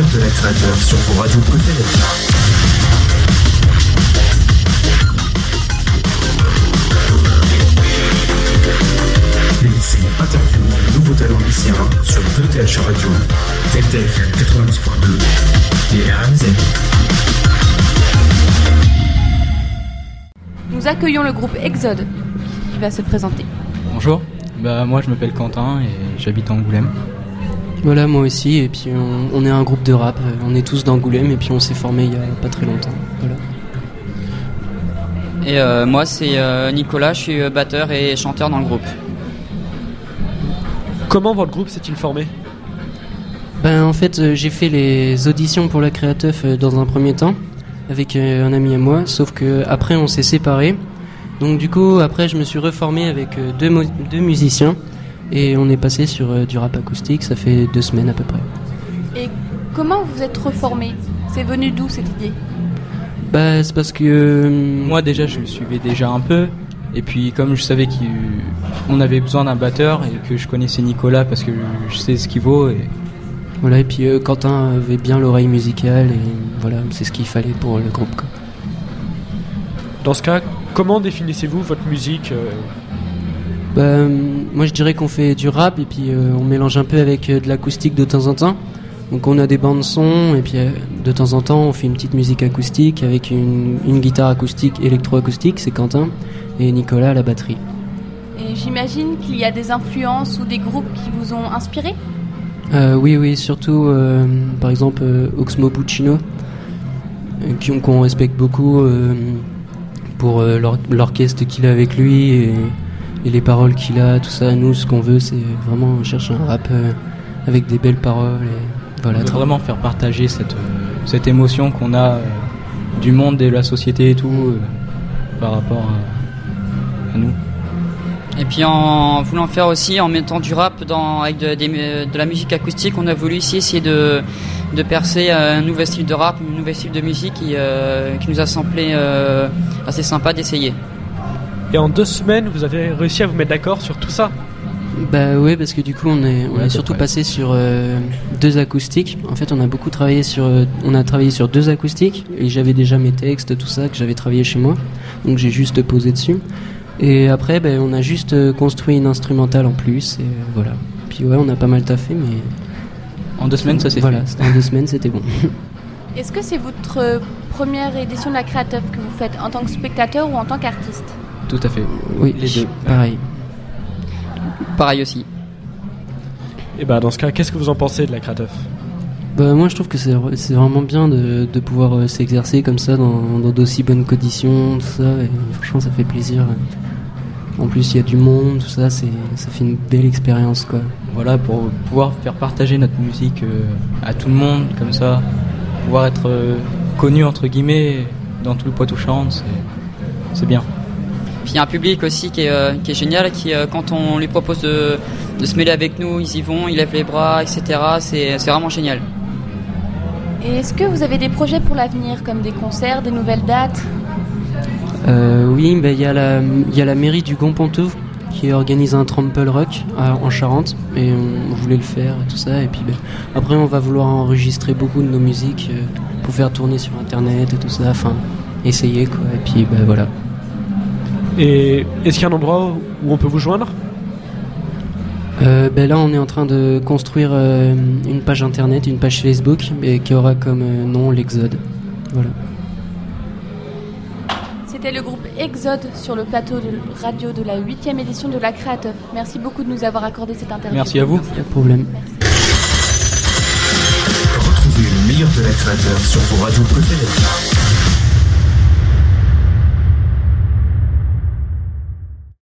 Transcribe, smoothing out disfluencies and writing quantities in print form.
de la créateur sur vos radios préférées. L'émission interview de nouveaux talents lycéens sur 2TH Radio, TFM 90.2 et RMZ. Nous accueillons le groupe Exode qui va se présenter. Bonjour, moi je m'appelle Quentin et j'habite à Angoulême. Voilà, moi aussi, et puis on est un groupe de rap, on est tous d'Angoulême et puis on s'est formé il y a pas très longtemps. Voilà. Et moi c'est Nicolas, je suis batteur et chanteur dans le groupe. Comment votre groupe s'est-il formé ? En fait, j'ai fait les auditions pour la Créateuf dans un premier temps avec un ami à moi, sauf que après on s'est séparés. Donc du coup, après je me suis reformé avec deux musiciens et on est passé sur du rap acoustique, ça fait 2 semaines à peu près. Et comment vous êtes reformé ? C'est venu d'où cette idée ? C'est parce que... Moi déjà je le suivais déjà un peu, et puis comme je savais qu'on avait besoin d'un batteur et que je connaissais Nicolas parce que je sais ce qu'il vaut et... Voilà, et puis Quentin avait bien l'oreille musicale et voilà, c'est ce qu'il fallait pour le groupe, quoi. Dans ce cas, comment définissez-vous votre musique ? Moi je dirais qu'on fait du rap et puis on mélange un peu avec de l'acoustique de temps en temps. Donc on a des bandes son et puis de temps en temps on fait une petite musique acoustique avec une guitare acoustique électroacoustique, c'est Quentin, et Nicolas à la batterie. Et j'imagine qu'il y a des influences ou des groupes qui vous ont inspiré ? Oui, surtout par exemple Oxmo Puccino, qu'on respecte beaucoup pour l'orchestre qu'il a avec lui et les paroles qu'il a, tout ça. Nous, ce qu'on veut, c'est vraiment on cherche un rap avec des belles paroles. Et voilà, on veut vraiment faire partager cette émotion qu'on a du monde et de la société et tout par rapport à nous. Et puis en voulant faire aussi, en mettant du rap avec de la musique acoustique, on a voulu ici essayer de percer un nouvel style de rap, un nouvel style de musique qui nous a semblé assez sympa d'essayer. Et en 2 semaines, vous avez réussi à vous mettre d'accord sur tout ça ? Oui, parce que du coup on est surtout passé sur 2 acoustiques. En fait on a travaillé sur 2 acoustiques et j'avais déjà mes textes, tout ça que j'avais travaillé chez moi, donc j'ai juste posé dessus. Et après, on a juste construit une instrumentale en plus, et voilà. Puis on a pas mal taffé, mais... En 2 semaines, ça s'est fait. Voilà, en 2 semaines, c'était bon. Est-ce que c'est votre première édition de la Créateuf que vous faites en tant que spectateur ou en tant qu'artiste ? Tout à fait. Oui, les 2. Pareil. Pareil aussi. Et dans ce cas, qu'est-ce que vous en pensez de la Créateuf ? Moi, je trouve que c'est vraiment bien de pouvoir s'exercer comme ça dans d'aussi bonnes conditions, tout ça, et franchement, ça fait plaisir. En plus, il y a du monde, tout ça, ça fait une belle expérience, quoi. Voilà, pour pouvoir faire partager notre musique à tout le monde, comme ça, pouvoir être connu, entre guillemets, dans tout le Poitou-Charentes, c'est bien. Puis il y a un public aussi qui est génial, qui quand on lui propose de se mêler avec nous, ils y vont, ils lèvent les bras, etc. C'est vraiment génial. Et est-ce que vous avez des projets pour l'avenir, comme des concerts, des nouvelles dates ? Oui, il y a la mairie du Gon-Pontouf qui organise un trample rock en Charente, et on voulait le faire et tout ça. Et puis après on va vouloir enregistrer beaucoup de nos musiques pour faire tourner sur internet et tout ça, enfin essayer quoi. Et puis voilà. Et est-ce qu'il y a un endroit où on peut vous joindre ? Là on est en train de construire une page internet, une page Facebook, et qui aura comme nom l'Exode. Voilà. C'était le groupe Exode sur le plateau de radio de la 8e édition de la Créateuf. Merci beaucoup de nous avoir accordé cette interview. Merci à vous. Pas de problème. Retrouvez le meilleur de la Créateuf sur vos radios préférées.